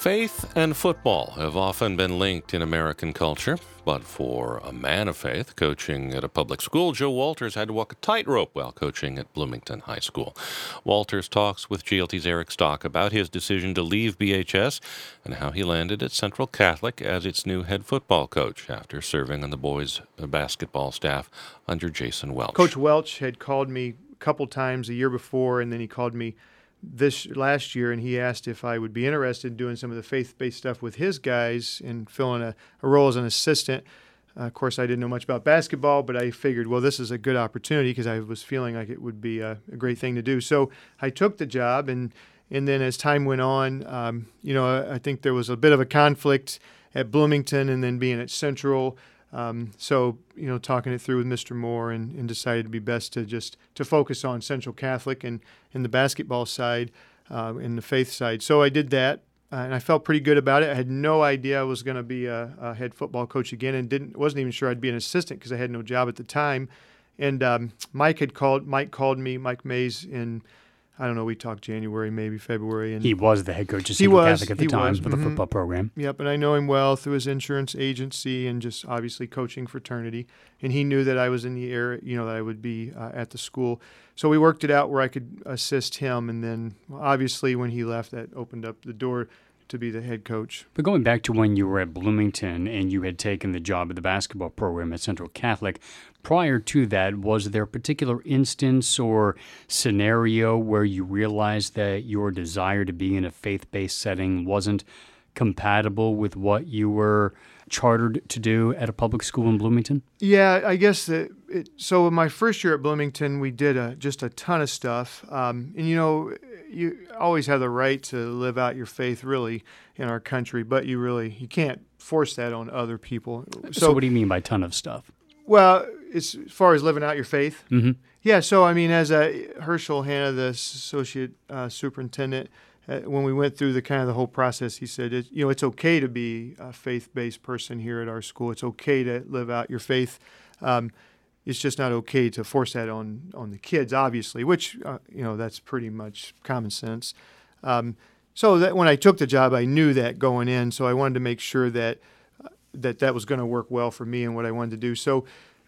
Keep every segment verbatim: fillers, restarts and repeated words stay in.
Faith and football have often been linked in American culture, but for a man of faith coaching at a public school, Joe Walters had to walk a tightrope while coaching at Bloomington High School. Walters talks with G L T's Eric Stock about his decision to leave B H S and how he landed at Central Catholic as its new head football coach after serving on the boys' basketball staff under Jason Welch. Coach Welch had called me a couple times a year before, and then he called me this last year, and he asked if I would be interested in doing some of the faith-based stuff with his guys and filling a, a role as an assistant. Uh, of course, I didn't know much about basketball, but I figured, well, this is a good opportunity because I was feeling like it would be a, a great thing to do. So I took the job, and and then as time went on, um, you know, I, I think there was a bit of a conflict at Bloomington and then being at Central. Um, so, you know, talking it through with Mister Moore and, and decided it'd be best to just to focus on Central Catholic and, and the basketball side uh, and the faith side. So I did that, uh, and I felt pretty good about it. I had no idea I was going to be a, a head football coach again, and didn't wasn't even sure I'd be an assistant because I had no job at the time. And um, Mike had called Mike called me, Mike Mays, in I don't know, we talked January, maybe February. And he was the head coach of Central Catholic at the time was. for the mm-hmm. football program. Yep, and I know him well through his insurance agency and just obviously coaching fraternity. And he knew that I was in the area, you know, that I would be uh, at the school. So we worked it out where I could assist him. And then obviously when he left, that opened up the door to be the head coach. But going back to when you were at Bloomington and you had taken the job at the basketball program at Central Catholic, prior to that, was there a particular instance or scenario where you realized that your desire to be in a faith-based setting wasn't compatible with what you were chartered to do at a public school in Bloomington? Yeah, I guess that it, so in my first year at Bloomington, we did a, just a ton of stuff. Um, and, you know, you always have the right to live out your faith, really, in our country, but you really, you can't force that on other people. So, so what do you mean by ton of stuff? Well, as far as living out your faith, mm-hmm. yeah. So, I mean, as a Herschel Hanna, the associate uh, superintendent, uh, when we went through the kind of the whole process, he said, it, you know, it's okay to be a faith-based person here at our school. It's okay to live out your faith. Um, it's just not okay to force that on on the kids, obviously, which uh, you know, that's pretty much common sense. Um, so that when I took the job, I knew that going in. So I wanted to make sure that uh, that that was going to work well for me and what I wanted to do. So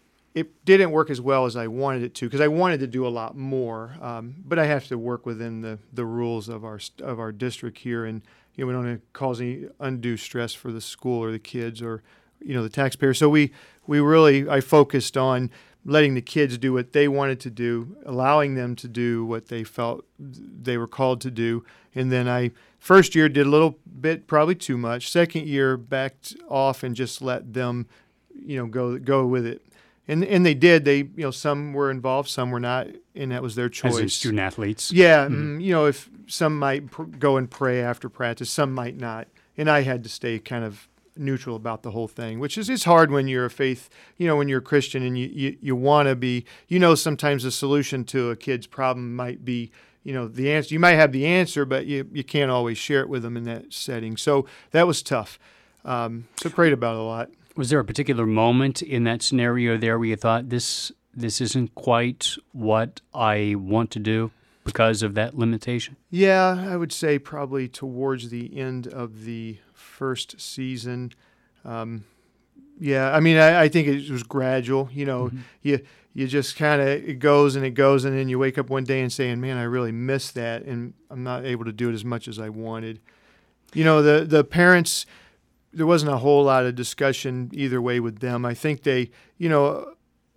it didn't work as well as I wanted it to because I wanted to do a lot more, um, but I have to work within the, the rules of our of our district here, and you know, we don't want to cause any undue stress for the school or the kids or you know the taxpayers. So we we really I focused on letting the kids do what they wanted to do, allowing them to do what they felt they were called to do, and then I first year did a little bit, probably too much. Second year backed off and just let them, you know, go go with it. And and they did. They, you know, some were involved, some were not, and that was their choice. As in student athletes? Yeah. Mm-hmm. You know, if some might pr- go and pray after practice, some might not. And I had to stay kind of neutral about the whole thing, which is it's hard when you're a faith, you know, when you're a Christian and you, you, you want to be, you know, sometimes the solution to a kid's problem might be, you know, the answer. You might have the answer, but you, you can't always share it with them in that setting. So that was tough. Um, so prayed about it a lot. Was there a particular moment in that scenario there where you thought this this isn't quite what I want to do because of that limitation? Yeah, I would say probably towards the end of the first season. Um, yeah, I mean, I, I think it was gradual. You know, mm-hmm. you you just kind of, it goes and it goes, and then you wake up one day and saying, man, I really missed that, and I'm not able to do it as much as I wanted. You know, the the parents, there wasn't a whole lot of discussion either way with them. I think they, you know,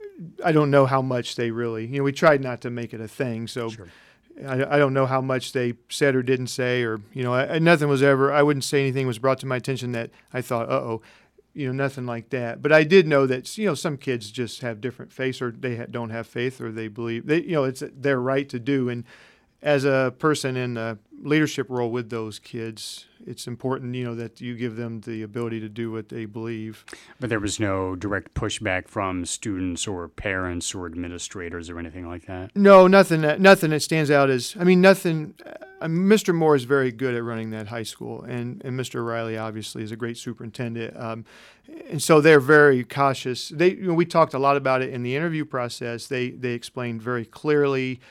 I don't know how much they really, you know, we tried not to make it a thing, so sure. I, I don't know how much they said or didn't say, or, you know, I, nothing was ever, I wouldn't say anything was brought to my attention that I thought, uh-oh, you know, nothing like that. But I did know that, you know, some kids just have different faiths, or they ha- don't have faith, or they believe, they, you know, it's their right to do. And as a person in a leadership role with those kids, it's important, you know, that you give them the ability to do what they believe. But there was no direct pushback from students or parents or administrators or anything like that? No, nothing that, nothing that stands out as, I mean, nothing. Uh, Mister Moore is very good at running that high school, and, and Mister Riley obviously is a great superintendent. Um, and so they're very cautious. They, you know, we talked a lot about it in the interview process. They, they explained very clearly,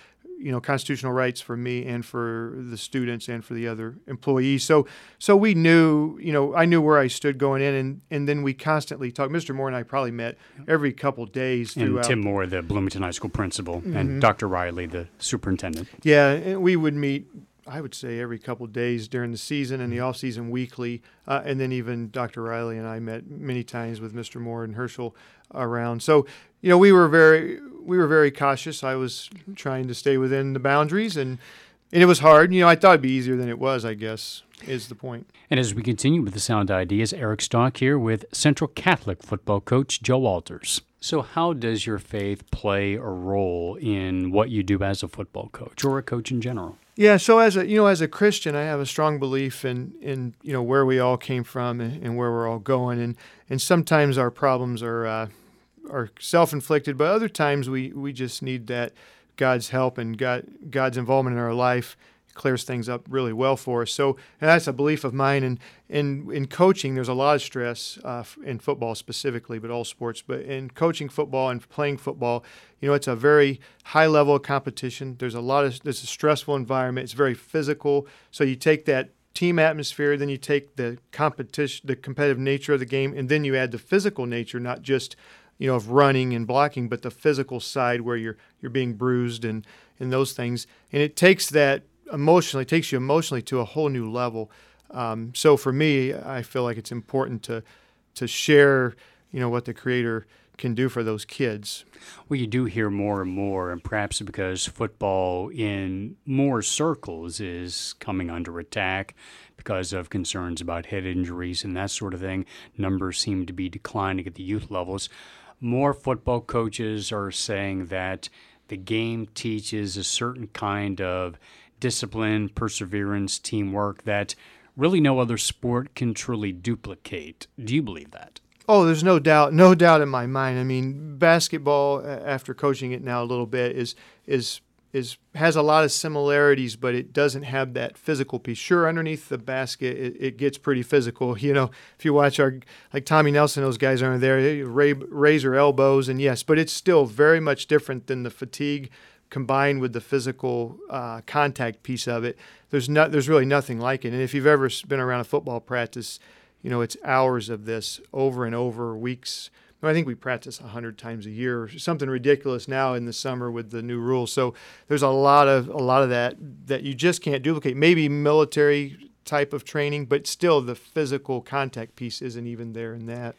you know, constitutional rights for me and for the students and for the other employees. So, so we knew, you know, I knew where I stood going in, and, and then we constantly talked. Mister Moore and I probably met every couple days And throughout. Tim Moore, the Bloomington High School principal, Mm-hmm. and Doctor Riley, the superintendent. Yeah, and we would meet, I would say, every couple of days during the season and the off season weekly. Uh, and then even Doctor Riley and I met many times with Mister Moore and Herschel around. So, you know, we were very we were very cautious. I was trying to stay within the boundaries, and and it was hard. You know, I thought it'd be easier than it was, I guess, is the point. And as we continue with the Sound Ideas, Eric Stock here with Central Catholic football coach Joe Walters. So how does your faith play a role in what you do as a football coach or a coach in general? Yeah, so as a you know as a Christian, I have a strong belief in in you know where we all came from and, and where we're all going, and and sometimes our problems are uh, are self-inflicted, but other times we we just need that God's help and God God's involvement in our life clears things up really well for us. So, and that's a belief of mine. And in in coaching, there's a lot of stress uh, in football specifically, but all sports. But in coaching football and playing football, you know, it's a very high level of competition. There's a lot of there's a stressful environment. It's very physical. So you take that team atmosphere, then you take the competition, the competitive nature of the game, and then you add the physical nature, not just you know of running and blocking, but the physical side where you're you're being bruised and and those things. And it takes that emotionally, takes you emotionally to a whole new level. Um, so for me, I feel like it's important to to share, you know, what the Creator can do for those kids. Well, you do hear more and more, and perhaps because football in more circles is coming under attack because of concerns about head injuries and that sort of thing. Numbers seem to be declining at the youth levels. More football coaches are saying that the game teaches a certain kind of discipline, perseverance, teamwork that really no other sport can truly duplicate. Do you believe that? Oh, there's no doubt, no doubt in my mind. I mean, basketball, after coaching it now a little bit, is is is has a lot of similarities, but it doesn't have that physical piece. Sure, underneath the basket, it, it gets pretty physical. You know, if you watch our like Tommy Nelson, those guys aren't there. They raise their elbows, and yes, but it's still very much different than the fatigue combined with the physical uh, contact piece of it. There's not, there's really nothing like it. And if you've ever been around a football practice, you know, it's hours of this over and over, weeks. I think we practice one hundred times a year, something ridiculous now in the summer with the new rules. So there's a lot of a lot of that that you just can't duplicate. Maybe military type of training, but still the physical contact piece isn't even there in that.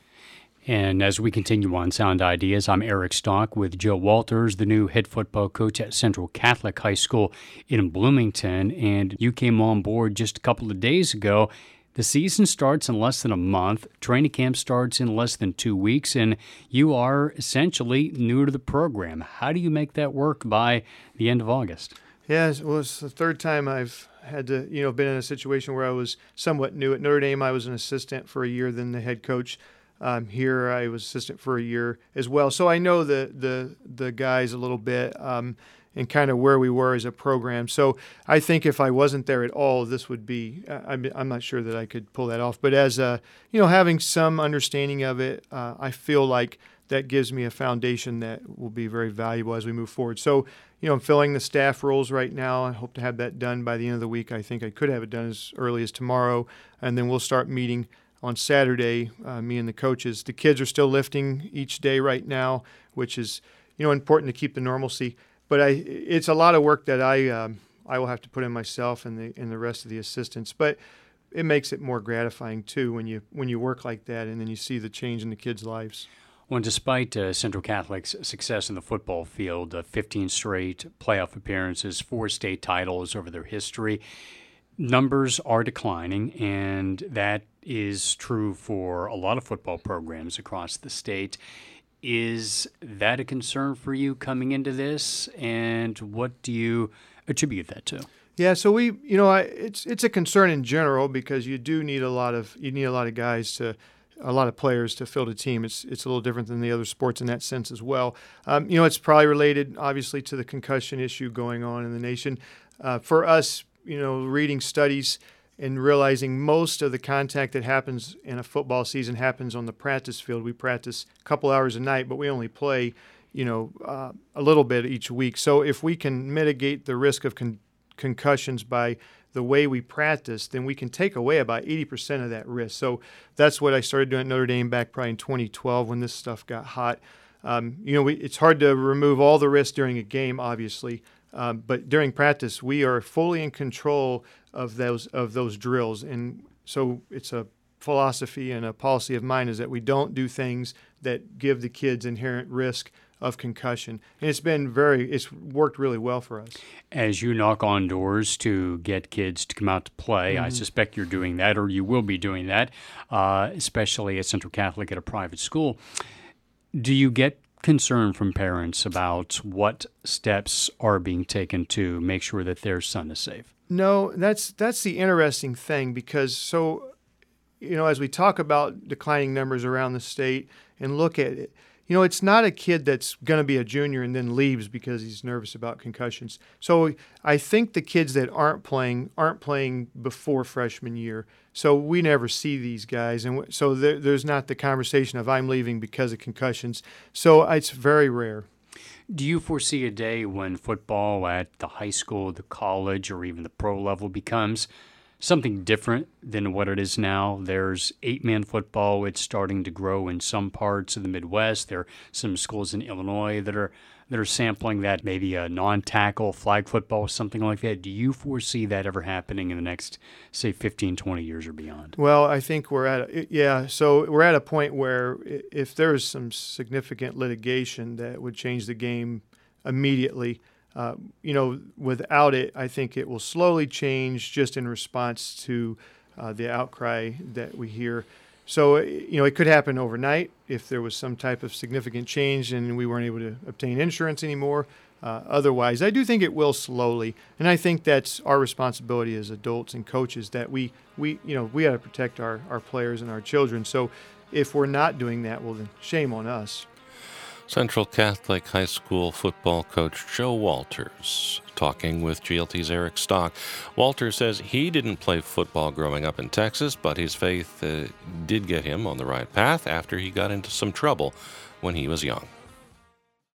And as we continue on Sound Ideas, I'm Eric Stock with Joe Walters, the new head football coach at Central Catholic High School in Bloomington. And you came on board just a couple of days ago. The season starts in less than a month. Training camp starts in less than two weeks. And you are essentially new to the program. How do you make that work by the end of August? Yeah, well, it's the third time I've had to, you know, been in a situation where I was somewhat new. At Notre Dame, I was an assistant for a year, then the head coach. Um, here, I was assistant for a year as well, so I know the the the guys a little bit um, and kind of where we were as a program. So I think if I wasn't there at all, this would be. I'm I'm not sure that I could pull that off. But as a you know, having some understanding of it, uh, I feel like that gives me a foundation that will be very valuable as we move forward. So you know, I'm filling the staff roles right now. I hope to have that done by the end of the week. I think I could have it done as early as tomorrow, and then we'll start meeting on Saturday, uh, me and the coaches. The kids are still lifting each day right now, which is, you know, important to keep the normalcy. But I, it's a lot of work that I, um, I will have to put in myself and the and the rest of the assistants. But it makes it more gratifying too when you when you work like that and then you see the change in the kids' lives. Well, despite uh, Central Catholic's success in the football field, uh, fifteen straight playoff appearances, four state titles over their history, numbers are declining, and that is true for a lot of football programs across the state. Is that a concern for you coming into this, and what do you attribute that to? Yeah, so we, you know, I, it's it's a concern in general because you do need a lot of you need a lot of guys to, a lot of players to field a team. It's it's a little different than the other sports in that sense as well. Um, you know, it's probably related, obviously, to the concussion issue going on in the nation. Uh, for us, you know, reading studies and realizing most of the contact that happens in a football season happens on the practice field. We practice a couple hours a night, but we only play, you know, uh, a little bit each week. So if we can mitigate the risk of con- concussions by the way we practice, then we can take away about eighty percent of that risk. So that's what I started doing at Notre Dame back probably in twenty twelve when this stuff got hot. Um, you know, we, it's hard to remove all the risk during a game, obviously, um, but during practice, we are fully in control of those of those drills. And so it's a philosophy and a policy of mine is that we don't do things that give the kids inherent risk of concussion. And it's been very, it's worked really well for us. As you knock on doors to get kids to come out to play, mm-hmm. I suspect you're doing that, or you will be doing that, uh, especially at Central Catholic at a private school. Do you get concern from parents about what steps are being taken to make sure that their son is safe? No, that's that's the interesting thing because so, you know, as we talk about declining numbers around the state and look at it, you know, it's not a kid that's going to be a junior and then leaves because he's nervous about concussions. So I think the kids that aren't playing aren't playing before freshman year. So we never see these guys. And so there, there's not the conversation of I'm leaving because of concussions. So it's very rare. Do you foresee a day when football at the high school, the college, or even the pro level becomes something different than what it is now? There's eight-man football. It's starting to grow in some parts of the Midwest. There are some schools in Illinois that are that are sampling that, maybe a non-tackle flag football, something like that. Do you foresee that ever happening in the next, say, fifteen, twenty years or beyond? Well, I think we're at a, yeah. So we're at a point where if there's some significant litigation that would change the game immediately, Uh, you know, without it, I think it will slowly change just in response to uh, the outcry that we hear. So, you know, it could happen overnight if there was some type of significant change and we weren't able to obtain insurance anymore. Uh, otherwise, I do think it will slowly. And I think that's our responsibility as adults and coaches that we, we you know, we got to protect our, our players and our children. So if we're not doing that, well, then shame on us. Central Catholic High School football coach Joe Walters talking with G L T's Eric Stock. Walters says he didn't play football growing up in Texas, but his faith uh, did get him on the right path after he got into some trouble when he was young.